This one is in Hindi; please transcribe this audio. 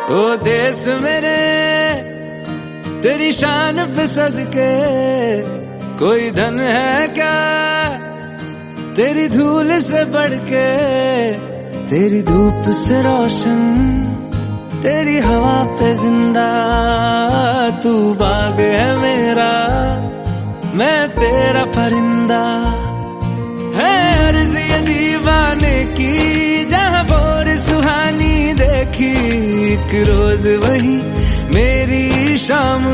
ओ देश मेरे तेरी शान पे सदके, कोई धन है क्या तेरी धूल से बढ़ के। तेरी धूप से रोशन, तेरी हवा पे जिंदा, तू बाग है मेरा, मैं तेरा परिंदा। है अर्ज़ ये दीवाने की, जहाँ भोर सुहानी देखी, एक रोज वही मेरी शाम